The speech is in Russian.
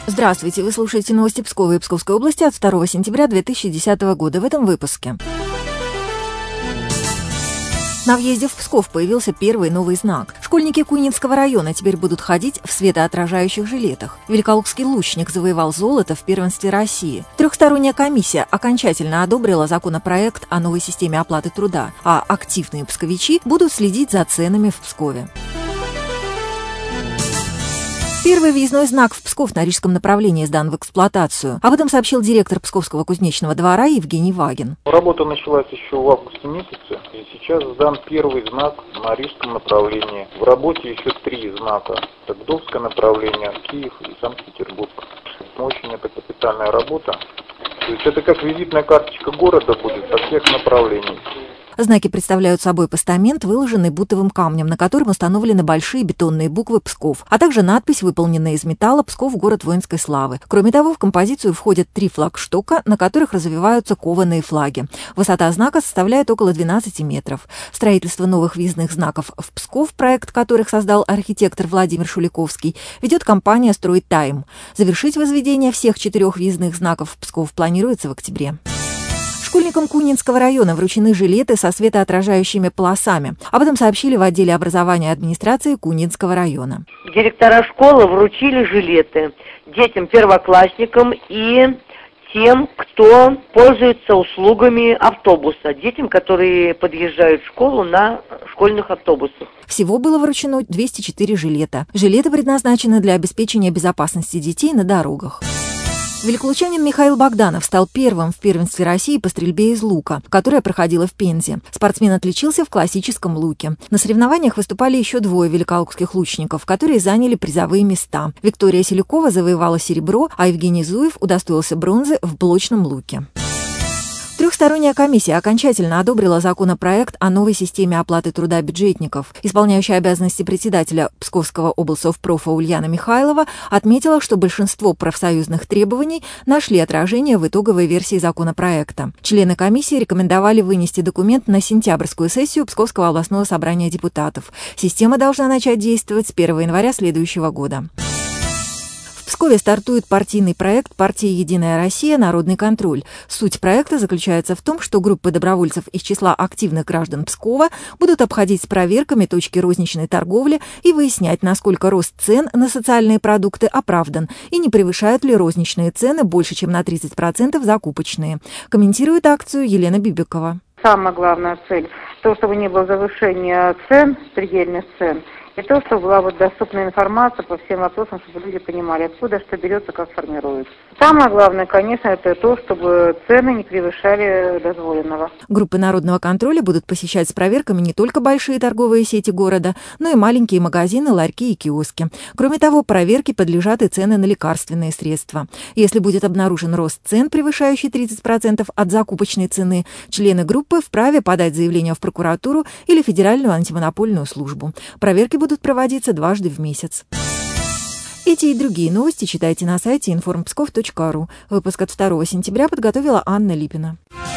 Здравствуйте, вы слушаете новости Пскова и Псковской области от 2 сентября 2010 года. В этом выпуске. На въезде в Псков появился первый новый знак. Школьники Кунинского района теперь будут ходить в светоотражающих жилетах. Великолукский лучник завоевал золото в первенстве России. Трехсторонняя комиссия окончательно одобрила законопроект о новой системе оплаты труда, а активные псковичи будут следить за ценами в Пскове. Первый въездной знак в Псков на Рижском направлении сдан в эксплуатацию. Об этом сообщил директор Псковского кузнечного двора Евгений Вагин. Работа началась еще в августе месяце, и сейчас сдан первый знак на Рижском направлении. В работе еще 3 знака. Это Гдовское направление, Киев и Санкт-Петербург. Очень это капитальная работа. То есть это как визитная карточка города будет со всех направлений. Знаки представляют собой постамент, выложенный бутовым камнем, на котором установлены большие бетонные буквы «Псков», а также надпись, выполненная из металла «Псков – город воинской славы». Кроме того, в композицию входят 3 флагштока, на которых развиваются кованые флаги. Высота знака составляет около 12 метров. Строительство новых въездных знаков в Псков, проект которых создал архитектор Владимир Шуликовский, ведет компания «Стройтайм». Завершить возведение всех 4 въездных знаков в Псков планируется в октябре. Школьникам Кунинского района вручены жилеты со светоотражающими полосами. Об этом сообщили в отделе образования администрации Кунинского района. Директора школы вручили жилеты детям-первоклассникам и тем, кто пользуется услугами автобуса, детям, которые подъезжают в школу на школьных автобусах. Всего было вручено 204 жилета. Жилеты предназначены для обеспечения безопасности детей на дорогах. Великолучанин Михаил Богданов стал первым в первенстве России по стрельбе из лука, которое проходило в Пензе. Спортсмен отличился в классическом луке. На соревнованиях выступали еще 2 великолукских лучников, которые заняли призовые места. Виктория Селюкова завоевала серебро, а Евгений Зуев удостоился бронзы в блочном луке. Трехсторонняя комиссия окончательно одобрила законопроект о новой системе оплаты труда бюджетников. Исполняющая обязанности председателя Псковского облсовпрофа Ульяна Михайлова отметила, что большинство профсоюзных требований нашли отражение в итоговой версии законопроекта. Члены комиссии рекомендовали вынести документ на сентябрьскую сессию Псковского областного собрания депутатов. Система должна начать действовать с 1 января следующего года. В Пскове стартует партийный проект партии «Единая Россия. Народный контроль». Суть проекта заключается в том, что группы добровольцев из числа активных граждан Пскова будут обходить с проверками точки розничной торговли и выяснять, насколько рост цен на социальные продукты оправдан и не превышают ли розничные цены больше, чем на 30% закупочные. Комментирует акцию Елена Бибикова. Самая главная цель – то, чтобы не было завышения цен, предельных цен, и то, чтобы была доступная информация по всем вопросам, чтобы люди понимали, откуда что берется, как формируется. Самое главное, конечно, это то, чтобы цены не превышали дозволенного. Группы народного контроля будут посещать с проверками не только большие торговые сети города, но и маленькие магазины, ларьки и киоски. Кроме того, проверке подлежат и цены на лекарственные средства. Если будет обнаружен рост цен, превышающий 30% от закупочной цены, члены группы вправе подать заявление в прокуратуру или Федеральную антимонопольную службу. Проверки будут проводиться дважды в месяц. Эти и другие новости читайте на сайте informpskov.ru. Выпуск от 2 сентября подготовила Анна Липина.